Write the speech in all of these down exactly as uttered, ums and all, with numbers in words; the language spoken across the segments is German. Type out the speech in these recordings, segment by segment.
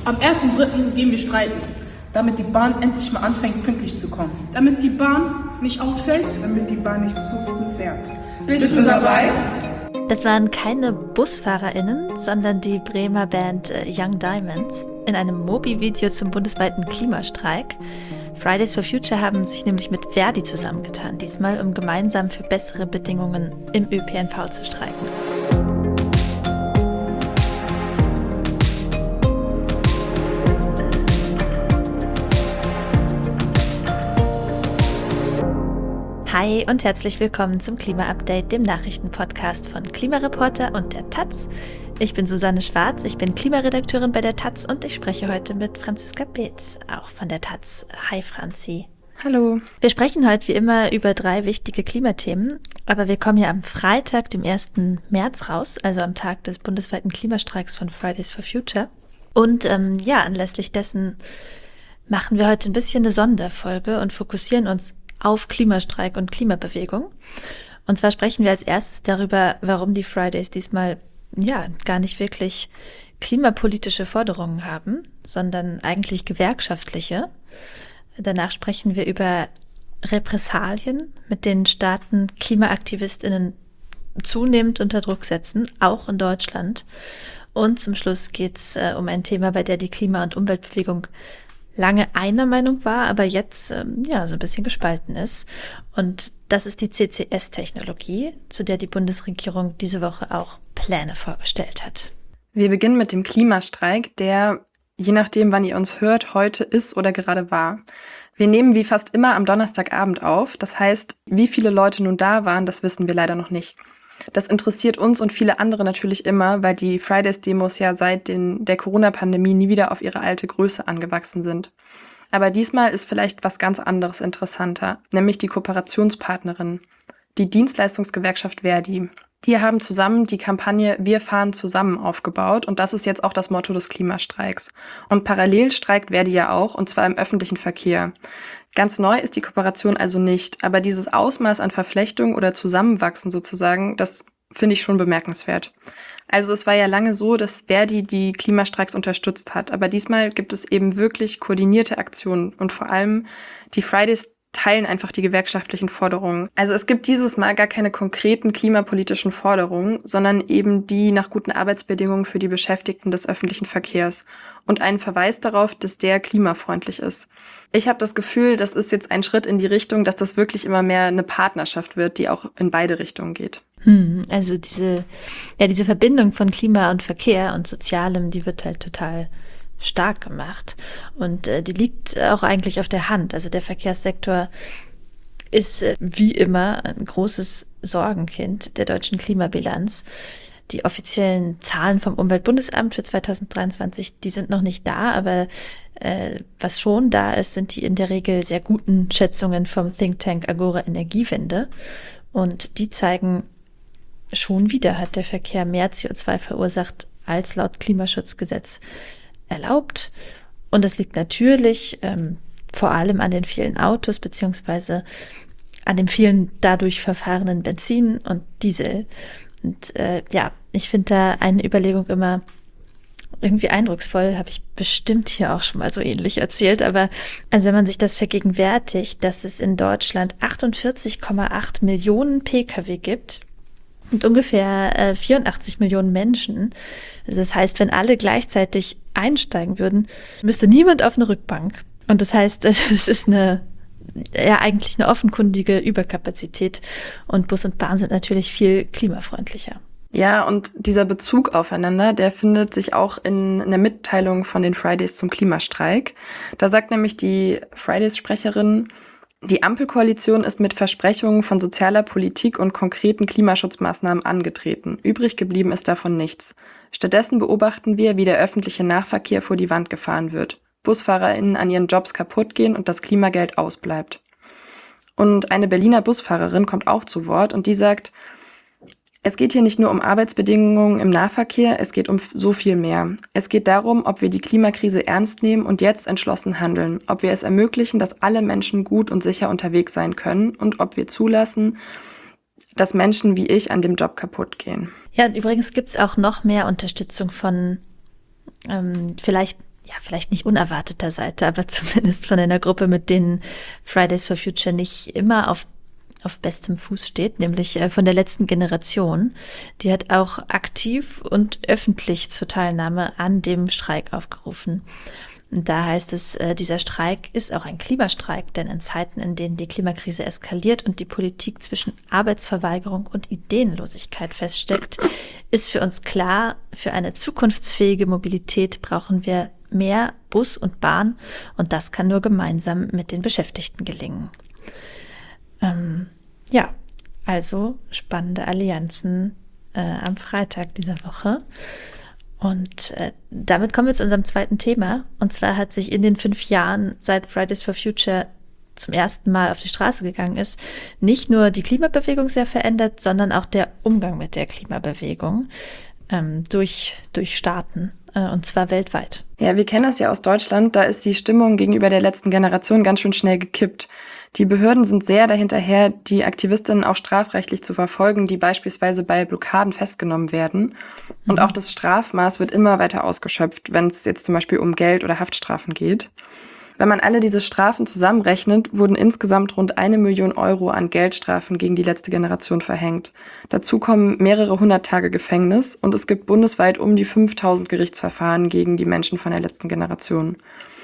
Am ersten dritten gehen wir streiken, damit die Bahn endlich mal anfängt, pünktlich zu kommen. Damit die Bahn nicht ausfällt. Damit die Bahn nicht zu früh fährt. Bist, Bist du dabei? Das waren keine BusfahrerInnen, sondern die Bremer Band Young Diamonds in einem Mobi-Video zum bundesweiten Klimastreik. Fridays for Future haben sich nämlich mit Verdi zusammengetan, diesmal um gemeinsam für bessere Bedingungen im Ö P N V zu streiken. Hi und herzlich willkommen zum Klima-Update, dem Nachrichtenpodcast von Klimareporter und der Taz. Ich bin Susanne Schwarz, ich bin Klimaredakteurin bei der Taz und ich spreche heute mit Franziska Beetz, auch von der Taz. Hi Franzi. Hallo. Wir sprechen heute wie immer über drei wichtige Klimathemen, aber wir kommen ja am Freitag, dem ersten März raus, also am Tag des bundesweiten Klimastreiks von Fridays for Future. Und ähm, ja, anlässlich dessen machen wir heute ein bisschen eine Sonderfolge und fokussieren uns auf Klimastreik und Klimabewegung. Und zwar sprechen wir als erstes darüber, warum die Fridays diesmal ja gar nicht wirklich klimapolitische Forderungen haben, sondern eigentlich gewerkschaftliche. Danach sprechen wir über Repressalien, mit denen Staaten KlimaaktivistInnen zunehmend unter Druck setzen, auch in Deutschland. Und zum Schluss geht es äh, um ein Thema, bei der die Klima- und Umweltbewegung lange einer Meinung war, aber jetzt ähm, ja so ein bisschen gespalten ist. Und das ist die C C S-Technologie, zu der die Bundesregierung diese Woche auch Pläne vorgestellt hat. Wir beginnen mit dem Klimastreik, der, je nachdem, wann ihr uns hört, heute ist oder gerade war. Wir nehmen wie fast immer am Donnerstagabend auf. Das heißt, wie viele Leute nun da waren, das wissen wir leider noch nicht. Das interessiert uns und viele andere natürlich immer, weil die Fridays-Demos ja seit den, der Corona-Pandemie nie wieder auf ihre alte Größe angewachsen sind. Aber diesmal ist vielleicht was ganz anderes interessanter, nämlich die Kooperationspartnerin, die Dienstleistungsgewerkschaft Verdi. Die haben zusammen die Kampagne Wir fahren zusammen aufgebaut und das ist jetzt auch das Motto des Klimastreiks. Und parallel streikt Verdi ja auch, und zwar im öffentlichen Verkehr. Ganz neu ist die Kooperation also nicht, aber dieses Ausmaß an Verflechtung oder Zusammenwachsen sozusagen, das finde ich schon bemerkenswert. Also es war ja lange so, dass Verdi die Klimastreiks unterstützt hat, aber diesmal gibt es eben wirklich koordinierte Aktionen und vor allem die Fridays teilen einfach die gewerkschaftlichen Forderungen. Also es gibt dieses Mal gar keine konkreten klimapolitischen Forderungen, sondern eben die nach guten Arbeitsbedingungen für die Beschäftigten des öffentlichen Verkehrs und einen Verweis darauf, dass der klimafreundlich ist. Ich habe das Gefühl, das ist jetzt ein Schritt in die Richtung, dass das wirklich immer mehr eine Partnerschaft wird, die auch in beide Richtungen geht. Hm, also diese, ja, diese Verbindung von Klima und Verkehr und Sozialem, die wird halt total stark gemacht und äh, die liegt auch eigentlich auf der Hand. Also der Verkehrssektor ist äh, wie immer ein großes Sorgenkind der deutschen Klimabilanz. Die offiziellen Zahlen vom Umweltbundesamt für zweitausenddreiundzwanzig, die sind noch nicht da, aber äh, was schon da ist, sind die in der Regel sehr guten Schätzungen vom Think Tank Agora Energiewende und die zeigen, schon wieder hat der Verkehr mehr C O zwei verursacht als laut Klimaschutzgesetz erlaubt. Und das liegt natürlich ähm, vor allem an den vielen Autos beziehungsweise an dem vielen dadurch verfahrenen Benzin und Diesel. Und äh, ja, ich finde da eine Überlegung immer irgendwie eindrucksvoll, habe ich bestimmt hier auch schon mal so ähnlich erzählt, aber also wenn man sich das vergegenwärtigt, dass es in Deutschland achtundvierzig Komma acht Millionen Pkw gibt, und ungefähr äh, vierundachtzig Millionen Menschen. Also das heißt, wenn alle gleichzeitig einsteigen würden, müsste niemand auf eine Rückbank. Und das heißt, es ist eine, ja eigentlich eine offenkundige Überkapazität. Und Bus und Bahn sind natürlich viel klimafreundlicher. Ja, und dieser Bezug aufeinander, der findet sich auch in einer Mitteilung von den Fridays zum Klimastreik. Da sagt nämlich die Fridays-Sprecherin, die Ampelkoalition ist mit Versprechungen von sozialer Politik und konkreten Klimaschutzmaßnahmen angetreten. Übrig geblieben ist davon nichts. Stattdessen beobachten wir, wie der öffentliche Nahverkehr vor die Wand gefahren wird, BusfahrerInnen an ihren Jobs kaputt gehen und das Klimageld ausbleibt. Und eine Berliner Busfahrerin kommt auch zu Wort und die sagt, es geht hier nicht nur um Arbeitsbedingungen im Nahverkehr, es geht um so viel mehr. Es geht darum, ob wir die Klimakrise ernst nehmen und jetzt entschlossen handeln, ob wir es ermöglichen, dass alle Menschen gut und sicher unterwegs sein können und ob wir zulassen, dass Menschen wie ich an dem Job kaputt gehen. Ja, und übrigens gibt es auch noch mehr Unterstützung von ähm, vielleicht ja, vielleicht nicht unerwarteter Seite, aber zumindest von einer Gruppe, mit denen Fridays for Future nicht immer auf auf bestem Fuß steht, nämlich von der letzten Generation. Die hat auch aktiv und öffentlich zur Teilnahme an dem Streik aufgerufen. Und da heißt es, dieser Streik ist auch ein Klimastreik, denn in Zeiten, in denen die Klimakrise eskaliert und die Politik zwischen Arbeitsverweigerung und Ideenlosigkeit feststeckt, ist für uns klar, für eine zukunftsfähige Mobilität brauchen wir mehr Bus und Bahn und das kann nur gemeinsam mit den Beschäftigten gelingen. Ähm, ja, also spannende Allianzen äh, am Freitag dieser Woche. Und äh, damit kommen wir zu unserem zweiten Thema. Und zwar hat sich in den fünf Jahren, seit Fridays for Future zum ersten Mal auf die Straße gegangen ist, nicht nur die Klimabewegung sehr verändert, sondern auch der Umgang mit der Klimabewegung ähm, durch, durch Staaten. Und zwar weltweit. Ja, wir kennen das ja aus Deutschland. Da ist die Stimmung gegenüber der letzten Generation ganz schön schnell gekippt. Die Behörden sind sehr dahinterher, die Aktivistinnen auch strafrechtlich zu verfolgen, die beispielsweise bei Blockaden festgenommen werden. Und auch das Strafmaß wird immer weiter ausgeschöpft, wenn es jetzt zum Beispiel um Geld- oder Haftstrafen geht. Wenn man alle diese Strafen zusammenrechnet, wurden insgesamt rund eine Million Euro an Geldstrafen gegen die letzte Generation verhängt. Dazu kommen mehrere hundert Tage Gefängnis und es gibt bundesweit um die fünftausend Gerichtsverfahren gegen die Menschen von der letzten Generation.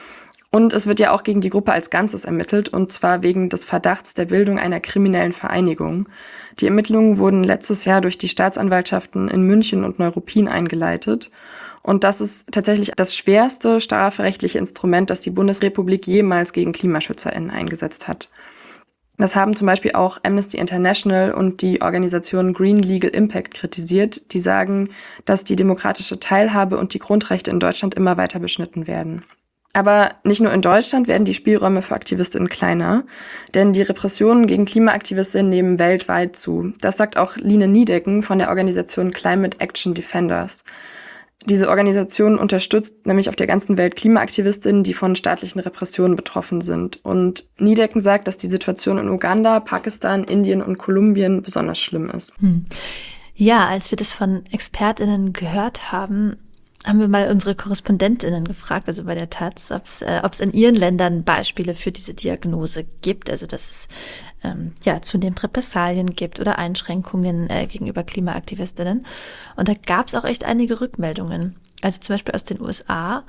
Und es wird ja auch gegen die Gruppe als Ganzes ermittelt, und zwar wegen des Verdachts der Bildung einer kriminellen Vereinigung. Die Ermittlungen wurden letztes Jahr durch die Staatsanwaltschaften in München und Neuruppin eingeleitet. Und das ist tatsächlich das schwerste strafrechtliche Instrument, das die Bundesrepublik jemals gegen KlimaschützerInnen eingesetzt hat. Das haben zum Beispiel auch Amnesty International und die Organisation Green Legal Impact kritisiert. Die sagen, dass die demokratische Teilhabe und die Grundrechte in Deutschland immer weiter beschnitten werden. Aber nicht nur in Deutschland werden die Spielräume für AktivistInnen kleiner, denn die Repressionen gegen KlimaaktivistInnen nehmen weltweit zu. Das sagt auch Line Niedecken von der Organisation Climate Action Defenders. Diese Organisation unterstützt nämlich auf der ganzen Welt KlimaaktivistInnen, die von staatlichen Repressionen betroffen sind. Und Niedecken sagt, dass die Situation in Uganda, Pakistan, Indien und Kolumbien besonders schlimm ist. Hm. Ja, als wir das von ExpertInnen gehört haben, haben wir mal unsere KorrespondentInnen gefragt, also bei der Taz, ob es äh, in ihren Ländern Beispiele für diese Diagnose gibt, also dass es ähm, ja zunehmend Repressalien gibt oder Einschränkungen äh, gegenüber KlimaaktivistInnen. Und da gab es auch echt einige Rückmeldungen. Also zum Beispiel aus den U S A,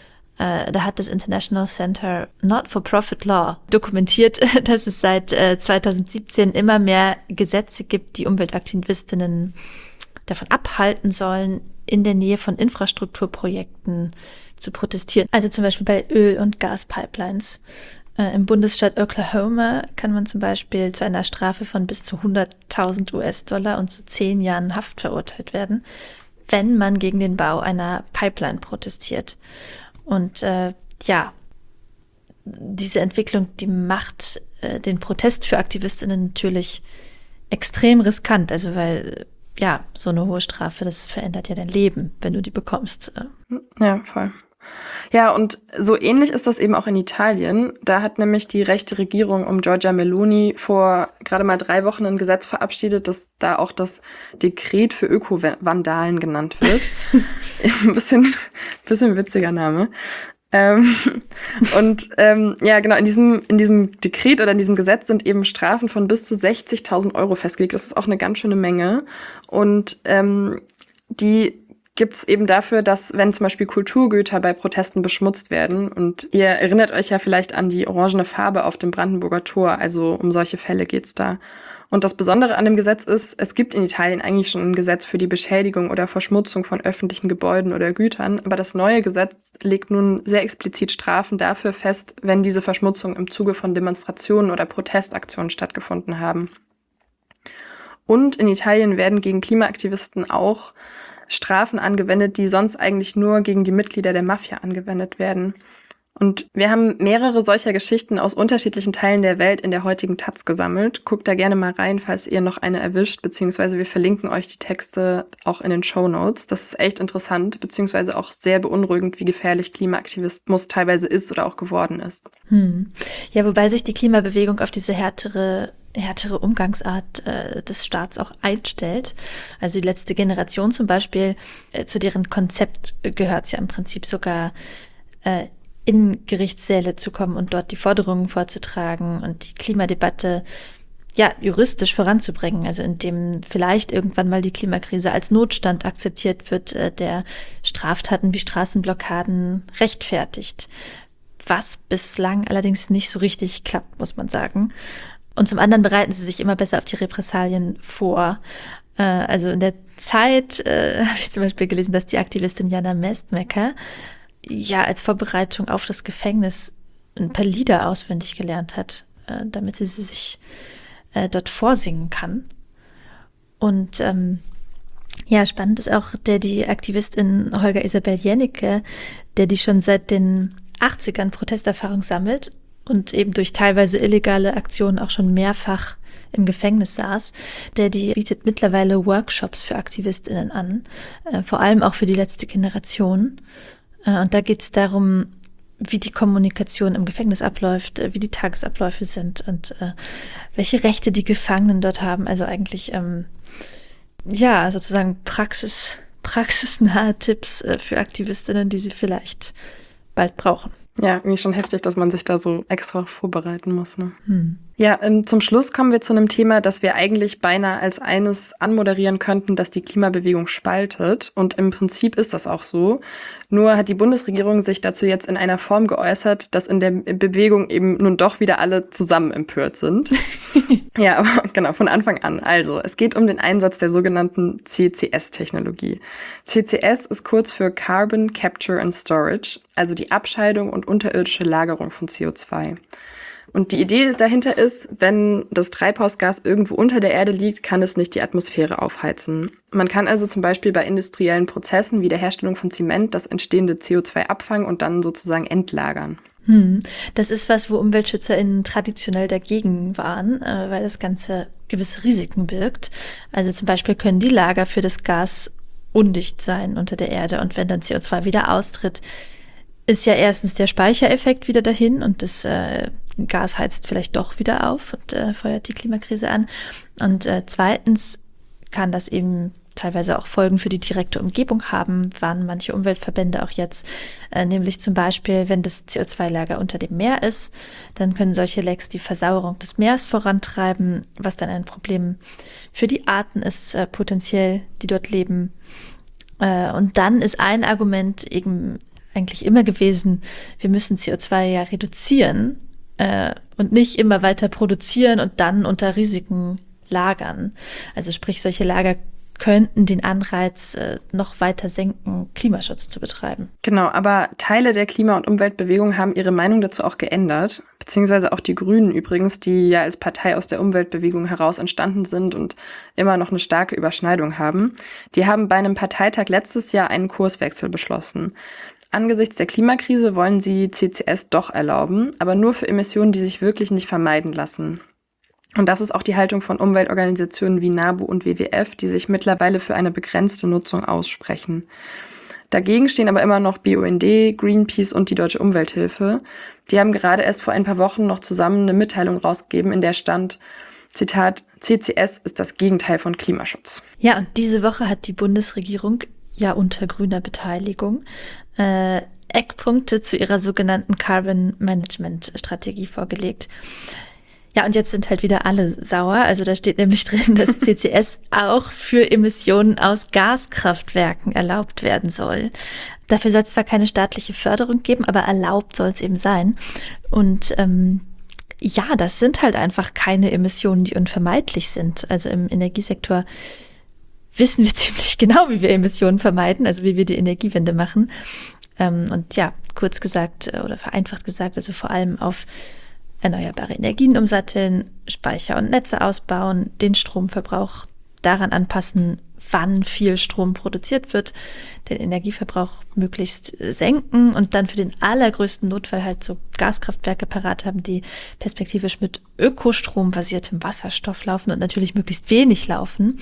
äh, da hat das International Center Not-for-Profit Law dokumentiert, dass es seit äh, zweitausendsiebzehn immer mehr Gesetze gibt, die UmweltaktivistInnen davon abhalten sollen, in der Nähe von Infrastrukturprojekten zu protestieren. Also zum Beispiel bei Öl- und Gaspipelines. Äh, Im Bundesstaat Oklahoma kann man zum Beispiel zu einer Strafe von bis zu hunderttausend U S-Dollar und zu zehn Jahren Haft verurteilt werden, wenn man gegen den Bau einer Pipeline protestiert. Und äh, ja, diese Entwicklung, die macht äh, den Protest für AktivistInnen natürlich extrem riskant, also weil ja, so eine hohe Strafe, das verändert ja dein Leben, wenn du die bekommst. Ja, voll. Ja, und so ähnlich ist das eben auch in Italien. Da hat nämlich die rechte Regierung um Giorgia Meloni vor gerade mal drei Wochen ein Gesetz verabschiedet, das da auch das Dekret für Öko-Vandalen genannt wird. Ein bisschen, bisschen witziger Name. Ähm, und ähm, ja, genau, in diesem, in diesem Dekret oder in diesem Gesetz sind eben Strafen von bis zu sechzigtausend Euro festgelegt. Das ist auch eine ganz schöne Menge. Und ähm, die gibt's eben dafür, dass wenn zum Beispiel Kulturgüter bei Protesten beschmutzt werden, und ihr erinnert euch ja vielleicht an die orangene Farbe auf dem Brandenburger Tor, also um solche Fälle geht's da. Und das Besondere an dem Gesetz ist, es gibt in Italien eigentlich schon ein Gesetz für die Beschädigung oder Verschmutzung von öffentlichen Gebäuden oder Gütern, aber das neue Gesetz legt nun sehr explizit Strafen dafür fest, wenn diese Verschmutzung im Zuge von Demonstrationen oder Protestaktionen stattgefunden haben. Und in Italien werden gegen Klimaaktivisten auch Strafen angewendet, die sonst eigentlich nur gegen die Mitglieder der Mafia angewendet werden. Und wir haben mehrere solcher Geschichten aus unterschiedlichen Teilen der Welt in der heutigen Taz gesammelt. Guckt da gerne mal rein, falls ihr noch eine erwischt, beziehungsweise wir verlinken euch die Texte auch in den Shownotes. Das ist echt interessant, beziehungsweise auch sehr beunruhigend, wie gefährlich Klimaaktivismus teilweise ist oder auch geworden ist. Hm. Ja, wobei sich die Klimabewegung auf diese härtere härtere Umgangsart äh, des Staats auch einstellt. Also die letzte Generation zum Beispiel, äh, zu deren Konzept gehört es ja im Prinzip sogar, äh, in Gerichtssäle zu kommen und dort die Forderungen vorzutragen und die Klimadebatte ja juristisch voranzubringen, also indem vielleicht irgendwann mal die Klimakrise als Notstand akzeptiert wird, äh, der Straftaten wie Straßenblockaden rechtfertigt. Was bislang allerdings nicht so richtig klappt, muss man sagen. Und zum anderen bereiten sie sich immer besser auf die Repressalien vor. Äh, also in der Zeit äh, habe ich zum Beispiel gelesen, dass die Aktivistin Jana Mestmecker ja als Vorbereitung auf das Gefängnis ein paar Lieder auswendig gelernt hat, äh, damit sie sie sich äh, dort vorsingen kann. Und ähm, ja, spannend ist auch der die Aktivistin Holger Isabel Jennecke, der die schon seit den achtzigern Protesterfahrung sammelt und eben durch teilweise illegale Aktionen auch schon mehrfach im Gefängnis saß, der die bietet mittlerweile Workshops für AktivistInnen an, äh, vor allem auch für die letzte Generation. Äh, und da geht es darum, wie die Kommunikation im Gefängnis abläuft, äh, wie die Tagesabläufe sind und äh, welche Rechte die Gefangenen dort haben. Also eigentlich, ähm, ja, sozusagen Praxis, praxisnahe Tipps äh, für AktivistInnen, die sie vielleicht bald brauchen. Ja, irgendwie schon heftig, dass man sich da so extra vorbereiten muss. Ne? Hm. Ja, ähm, zum Schluss kommen wir zu einem Thema, das wir eigentlich beinahe als eines anmoderieren könnten, das die Klimabewegung spaltet. Und im Prinzip ist das auch so. Nur hat die Bundesregierung sich dazu jetzt in einer Form geäußert, dass in der Bewegung eben nun doch wieder alle zusammen empört sind. Ja, aber genau, von Anfang an. Also, es geht um den Einsatz der sogenannten C C S-Technologie. C C S ist kurz für Carbon Capture and Storage, also die Abscheidung und unterirdische Lagerung von C O zwei. Und die Idee dahinter ist, wenn das Treibhausgas irgendwo unter der Erde liegt, kann es nicht die Atmosphäre aufheizen. Man kann also zum Beispiel bei industriellen Prozessen wie der Herstellung von Zement das entstehende C O zwei abfangen und dann sozusagen entlagern. Hm. Das ist was, wo UmweltschützerInnen traditionell dagegen waren, äh, weil das Ganze gewisse Risiken birgt. Also zum Beispiel können die Lager für das Gas undicht sein unter der Erde und wenn dann C O zwei wieder austritt, ist ja erstens der Speichereffekt wieder dahin und das äh, Gas heizt vielleicht doch wieder auf und äh, feuert die Klimakrise an. Und äh, zweitens kann das eben teilweise auch Folgen für die direkte Umgebung haben, warnen manche Umweltverbände auch jetzt. Äh, nämlich zum Beispiel, wenn das C O zwei Lager unter dem Meer ist, dann können solche Lecks die Versauerung des Meeres vorantreiben, was dann ein Problem für die Arten ist, äh, potenziell, die dort leben. Äh, und dann ist ein Argument eben eigentlich immer gewesen, wir müssen C O zwei ja reduzieren äh, und nicht immer weiter produzieren und dann unter Risiken lagern. Also sprich, solche Lager könnten den Anreiz äh, noch weiter senken, Klimaschutz zu betreiben. Genau, aber Teile der Klima- und Umweltbewegung haben ihre Meinung dazu auch geändert, beziehungsweise auch die Grünen übrigens, die ja als Partei aus der Umweltbewegung heraus entstanden sind und immer noch eine starke Überschneidung haben. Die haben bei einem Parteitag letztes Jahr einen Kurswechsel beschlossen. Angesichts der Klimakrise wollen sie C C S doch erlauben, aber nur für Emissionen, die sich wirklich nicht vermeiden lassen. Und das ist auch die Haltung von Umweltorganisationen wie NABU und W W F, die sich mittlerweile für eine begrenzte Nutzung aussprechen. Dagegen stehen aber immer noch B U N D, Greenpeace und die Deutsche Umwelthilfe. Die haben gerade erst vor ein paar Wochen noch zusammen eine Mitteilung rausgegeben, in der stand, Zitat, C C S ist das Gegenteil von Klimaschutz. Ja, und diese Woche hat die Bundesregierung ja unter grüner Beteiligung äh, Eckpunkte zu ihrer sogenannten Carbon Management Strategie vorgelegt. Ja, und jetzt sind halt wieder alle sauer. Also da steht nämlich drin, dass C C S auch für Emissionen aus Gaskraftwerken erlaubt werden soll. Dafür soll es zwar keine staatliche Förderung geben, aber erlaubt soll es eben sein. Und ähm, ja, das sind halt einfach keine Emissionen, die unvermeidlich sind. Also im Energiesektor wissen wir ziemlich genau, wie wir Emissionen vermeiden, also wie wir die Energiewende machen. Ähm, und ja, kurz gesagt oder vereinfacht gesagt, also vor allem auf erneuerbare Energien umsatteln, Speicher und Netze ausbauen, den Stromverbrauch daran anpassen, wann viel Strom produziert wird, den Energieverbrauch möglichst senken und dann für den allergrößten Notfall halt so Gaskraftwerke parat haben, die perspektivisch mit ökostrumbasiertem Wasserstoff laufen und natürlich möglichst wenig laufen.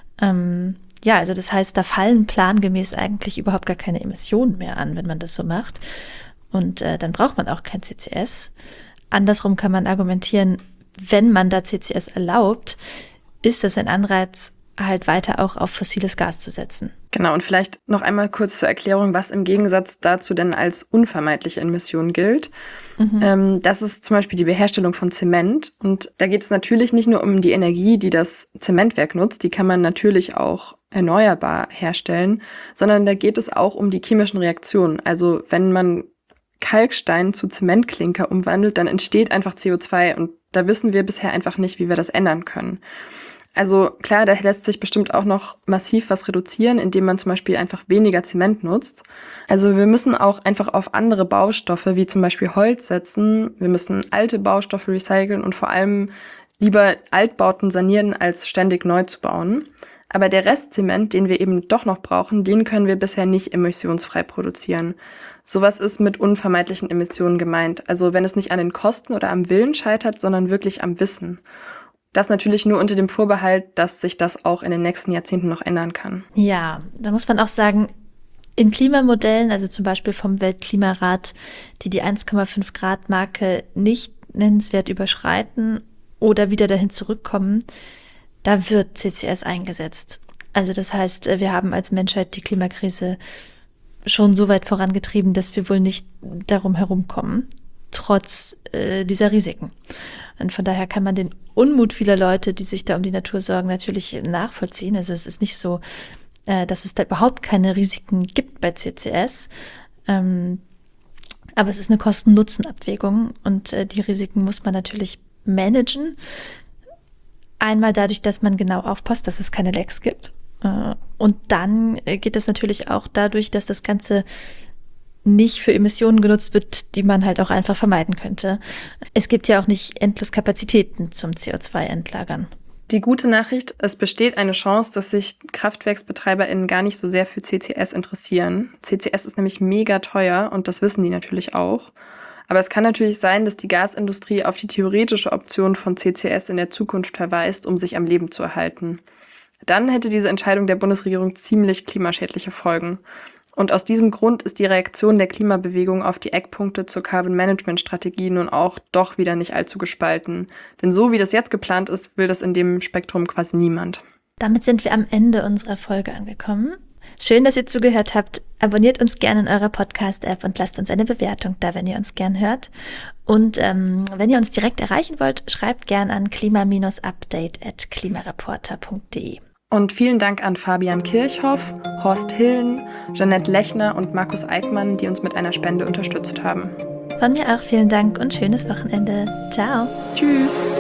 Ähm, ja, also das heißt, da fallen plangemäß eigentlich überhaupt gar keine Emissionen mehr an, wenn man das so macht. Und äh, dann braucht man auch kein C C S. Andersrum kann man argumentieren, wenn man da C C S erlaubt, ist das ein Anreiz, halt weiter auch auf fossiles Gas zu setzen. Genau, und vielleicht noch einmal kurz zur Erklärung, was im Gegensatz dazu denn als unvermeidliche Emission gilt. Mhm. Ähm, das ist zum Beispiel die Herstellung von Zement. Und da geht es natürlich nicht nur um die Energie, die das Zementwerk nutzt, die kann man natürlich auch erneuerbar herstellen, sondern da geht es auch um die chemischen Reaktionen. Also wenn man Kalkstein zu Zementklinker umwandelt, dann entsteht einfach C O zwei und da wissen wir bisher einfach nicht, wie wir das ändern können. Also klar, da lässt sich bestimmt auch noch massiv was reduzieren, indem man zum Beispiel einfach weniger Zement nutzt. Also wir müssen auch einfach auf andere Baustoffe, wie zum Beispiel Holz, setzen. Wir müssen alte Baustoffe recyceln und vor allem lieber Altbauten sanieren, als ständig neu zu bauen. Aber der Restzement, den wir eben doch noch brauchen, den können wir bisher nicht emissionsfrei produzieren. Sowas ist mit unvermeidlichen Emissionen gemeint. Also wenn es nicht an den Kosten oder am Willen scheitert, sondern wirklich am Wissen. Das natürlich nur unter dem Vorbehalt, dass sich das auch in den nächsten Jahrzehnten noch ändern kann. Ja, da muss man auch sagen, in Klimamodellen, also zum Beispiel vom Weltklimarat, die die eins Komma fünf Grad Marke nicht nennenswert überschreiten oder wieder dahin zurückkommen, da wird C C S eingesetzt. Also das heißt, wir haben als Menschheit die Klimakrise schon so weit vorangetrieben, dass wir wohl nicht darum herumkommen, trotz äh, dieser Risiken. Und von daher kann man den Unmut vieler Leute, die sich da um die Natur sorgen, natürlich nachvollziehen. Also es ist nicht so, äh, dass es da überhaupt keine Risiken gibt bei C C S. Ähm, aber es ist eine Kosten-Nutzen-Abwägung und äh, die Risiken muss man natürlich managen. Einmal dadurch, dass man genau aufpasst, dass es keine Lecks gibt. Äh, und dann äh, geht es natürlich auch dadurch, dass das Ganze nicht für Emissionen genutzt wird, die man halt auch einfach vermeiden könnte. Es gibt ja auch nicht endlos Kapazitäten zum C O zwei Entlagern. Die gute Nachricht, es besteht eine Chance, dass sich KraftwerksbetreiberInnen gar nicht so sehr für C C S interessieren. C C S ist nämlich mega teuer und das wissen die natürlich auch. Aber es kann natürlich sein, dass die Gasindustrie auf die theoretische Option von C C S in der Zukunft verweist, um sich am Leben zu erhalten. Dann hätte diese Entscheidung der Bundesregierung ziemlich klimaschädliche Folgen. Und aus diesem Grund ist die Reaktion der Klimabewegung auf die Eckpunkte zur Carbon-Management-Strategie nun auch doch wieder nicht allzu gespalten. Denn so wie das jetzt geplant ist, will das in dem Spektrum quasi niemand. Damit sind wir am Ende unserer Folge angekommen. Schön, dass ihr zugehört habt. Abonniert uns gerne in eurer Podcast-App und lasst uns eine Bewertung da, wenn ihr uns gern hört. Und ähm, wenn ihr uns direkt erreichen wollt, schreibt gern an klima-update at klimareporter punkt de. Und vielen Dank an Fabian Kirchhoff, Horst Hillen, Jeanette Lechner und Markus Eickmann, die uns mit einer Spende unterstützt haben. Von mir auch vielen Dank und schönes Wochenende. Ciao. Tschüss.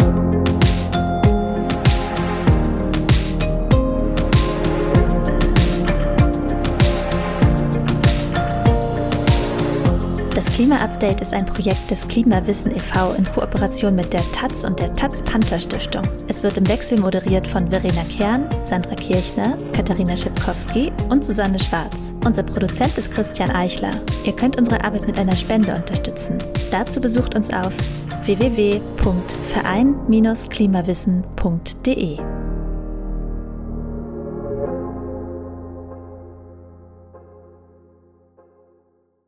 Das Klima-Update ist ein Projekt des Klimawissen e V in Kooperation mit der Taz und der Taz-Panther-Stiftung. Es wird im Wechsel moderiert von Verena Kern, Sandra Kirchner, Katharina Schipkowski und Susanne Schwarz. Unser Produzent ist Christian Eichler. Ihr könnt unsere Arbeit mit einer Spende unterstützen. Dazu besucht uns auf w w w punkt verein Bindestrich klimawissen punkt de.